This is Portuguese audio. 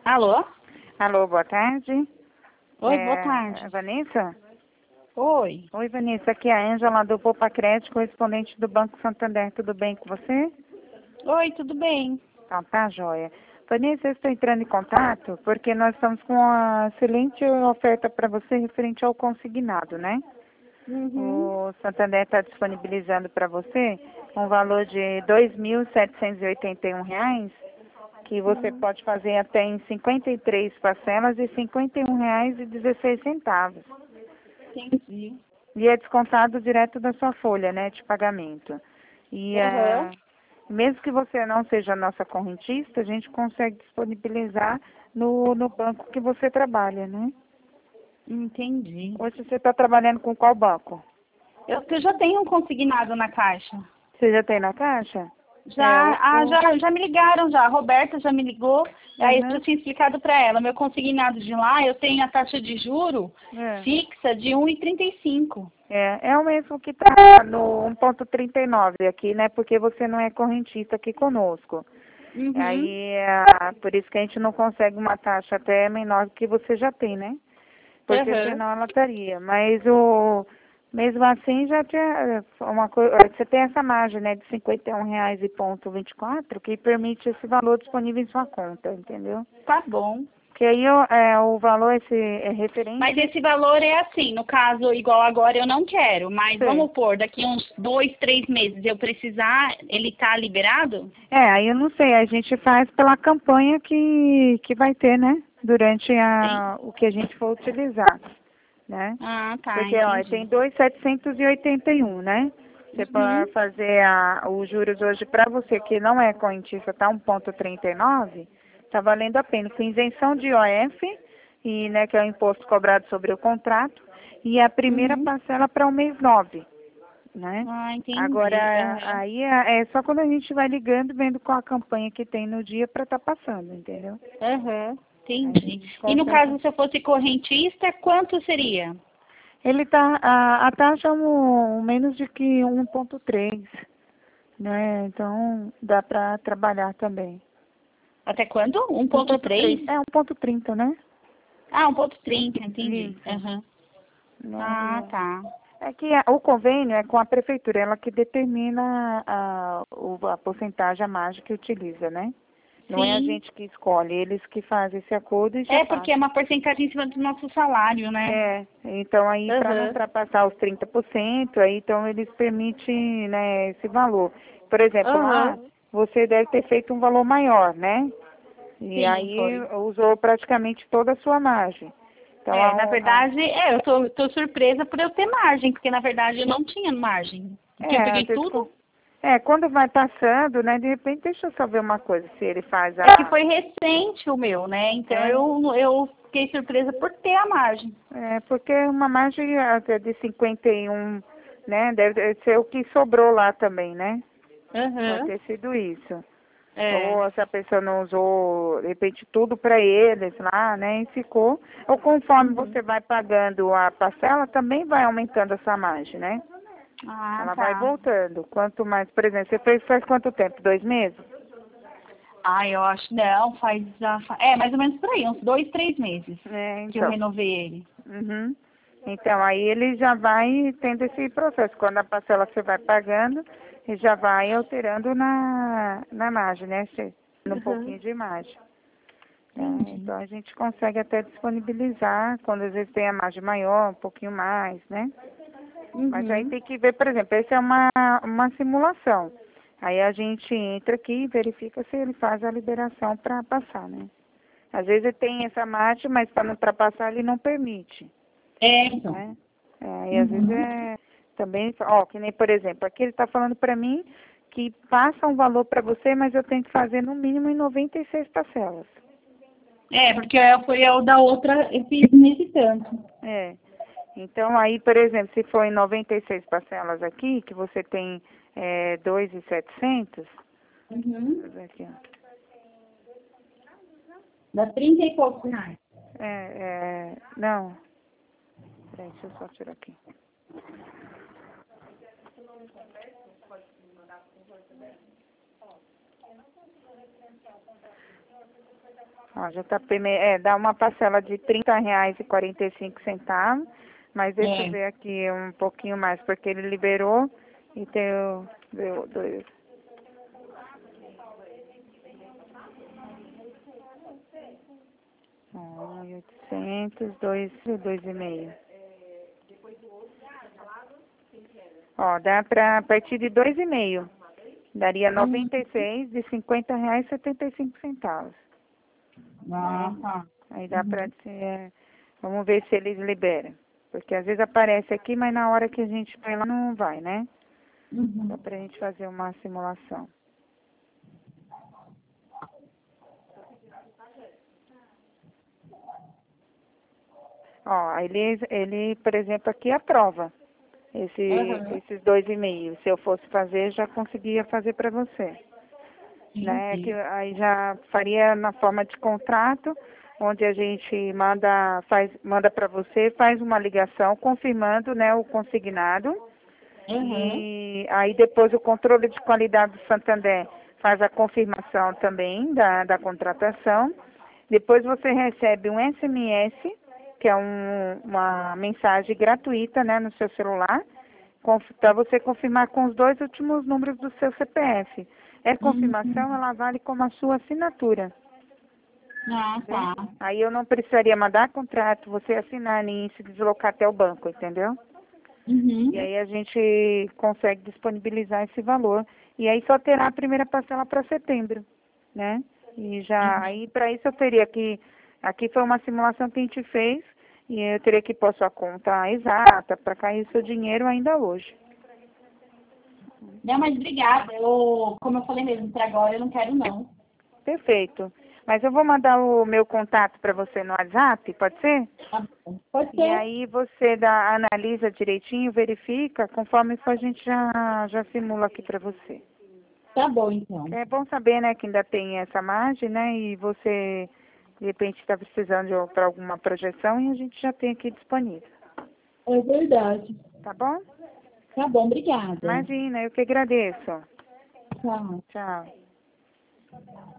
Alô? Alô, boa tarde. Oi, boa tarde. Vanessa? Oi. Oi, Vanessa. Aqui é a Ângela do Poupa Crédito, correspondente do Banco Santander. Tudo bem com você? Oi, tudo bem? Então, tá, joia. Vanessa, eu estou entrando em contato porque nós estamos com uma excelente oferta para você referente ao consignado, né? Uhum. O Santander está disponibilizando para você um valor de R$ 2.781, que você pode fazer até em 53 parcelas de R$ 51,16. Entendi. E é descontado direto da sua folha, né, de pagamento. E Aham. mesmo que você não seja nossa correntista, a gente consegue disponibilizar no banco que você trabalha, né? Entendi. Hoje você está trabalhando com qual banco? Eu já tenho um consignado na caixa. Você já tem na caixa? Já me ligaram já. A Roberta já me ligou. Aí eu Uhum. já tinha explicado para ela. Meu consignado de lá, eu tenho a taxa de juro É. fixa de 1,35. É o mesmo que está no 1,39 aqui, né? Porque você não é correntista aqui conosco. Uhum. Aí, por isso que a gente não consegue uma taxa até menor do que você já tem, né? Porque Aham. senão ela estaria. Mas mesmo assim já tinha uma coisa. Você tem essa margem, né, de R$ 51,24, que permite esse valor disponível em sua conta, entendeu? Tá bom. Porque aí o valor esse é referente. Mas esse valor é assim, no caso, igual agora eu não quero, mas Sim. vamos pôr, daqui uns 2, 3 meses eu precisar, ele tá liberado? Aí eu não sei, a gente faz pela campanha que vai ter, né? Durante Sim. o que a gente for utilizar, né? Ah, tá, Porque, ó, tem entendi. 2.781, né? Você Uhum. pode fazer os juros hoje para você que não é correntista, tá 1,39, tá valendo a pena, com isenção de IOF, e, né, que é o imposto cobrado sobre o contrato, e a primeira Uhum. parcela para o mês 9, né? Ah, entendi. Agora, Aham. aí é só quando a gente vai ligando, vendo qual a campanha que tem no dia para estar passando, entendeu? Aham. Aí a Entendi. gente E no consegue. caso, se eu fosse correntista, quanto seria? Ele tá, a taxa é menos de que 1,3, né? Então, dá para trabalhar também. Até quanto? 1,3, 1,3? 1,30, né? Ah, 1,30, entendi. Isso. Aham. Ah, Não, tá. é que o convênio é com a prefeitura, ela que determina a porcentagem, a margem que utiliza, né? Não é a Sim. gente que escolhe, eles que fazem esse acordo e já É porque é passam. uma porcentagem em cima do nosso salário, né? Então aí para não Aham. ultrapassar os 30%, aí então eles permitem, né, esse valor. Por exemplo, lá Aham. você deve ter feito um valor maior, né? E Sim, aí foi. usou praticamente toda a sua margem. Então É, na verdade, eu tô surpresa por eu ter margem, porque na verdade eu não tinha margem. Porque eu às peguei vezes tudo. quando vai passando, né, de repente deixa eu só ver uma coisa, se ele faz É que foi recente o meu, né? Então é, eu fiquei surpresa por ter a margem. porque uma margem até de 51, né, deve ser o que sobrou lá também, né? Pode Aham. ter sido isso. É. Ou se a pessoa não usou, de repente, tudo para eles lá, né? E ficou. Ou conforme Uhum. você vai pagando a parcela, também vai aumentando essa margem, né? Ah, Ela vai tá. voltando. Quanto mais, por exemplo, você fez faz quanto tempo? 2 meses? Ah, eu acho, não, é, mais ou menos por aí, uns 2, 3 meses que eu Então. renovei ele. Uhum. Então, aí ele já vai tendo esse processo. Quando a parcela você vai pagando, ele já vai alterando na margem, né? Um Uhum. pouquinho de margem. Entendi. Então a gente consegue até disponibilizar, quando às vezes tem a margem maior, um pouquinho mais, né? Mas aí Uhum. tem que ver, por exemplo, essa é uma simulação. Aí a gente entra aqui e verifica se ele faz a liberação para passar, né? Às vezes ele tem essa margem, mas para não ultrapassar ele não permite, É, então. né? E às vezes Uhum. também, ó, que nem por exemplo, aqui ele está falando para mim que passa um valor para você, mas eu tenho que fazer no mínimo em 96 parcelas. É, porque foi o da outra, eu fiz nesse tanto. É. Então, aí, por exemplo, se for em 96 parcelas aqui, que você tem 2.700, deixa Uhum. eu ver aqui, ó. Dá 30 e poucos reais. Não, peraí, deixa eu só tirar aqui. Ó, JP, dá uma parcela de R$ 30,45, mas deixa eu ver aqui um pouquinho mais, porque ele liberou e tem deu 1.800, 2,5. Ó, dá para a partir de 2,5. Daria 96 de R$ 50,75. Tá. Aí dá para ser. Vamos ver se eles liberam. Porque às vezes aparece aqui, mas na hora que a gente põe lá não vai, né? Só pra gente fazer uma simulação. Ó, ele, por exemplo, aqui aprova esses 2,5. Se eu fosse fazer, já conseguia fazer para você. Né? Que aí já faria na forma de contrato, onde a gente manda para você, faz uma ligação confirmando, né, o consignado. E aí depois o controle de qualidade do Santander faz a confirmação também da contratação. Depois você recebe um SMS, que é uma mensagem gratuita, né, no seu celular, para você confirmar com os 2 últimos números do seu CPF. Essa confirmação, ela vale como a sua assinatura. Tá. Aí eu não precisaria mandar contrato, você assinar nem se deslocar até o banco, entendeu? E aí a gente consegue disponibilizar esse valor. E aí só terá a primeira parcela para setembro, né? E já, aí para isso eu teria que, aqui foi uma simulação que a gente fez, e eu teria que pôr sua conta exata para cair o seu dinheiro ainda hoje. Não, mas obrigada. Como eu falei mesmo, para agora eu não quero não. Perfeito. Mas eu vou mandar o meu contato para você no WhatsApp, pode ser? Tá bom. Pode ser. E aí você analisa direitinho, verifica, conforme isso a gente já simula aqui para você. Tá bom, então. É bom saber, né, que ainda tem essa margem, né, e você, de repente, está precisando para alguma projeção e a gente já tem aqui disponível. É verdade. Tá bom? Tá bom, obrigada. Imagina, eu que agradeço. Tchau. Tchau.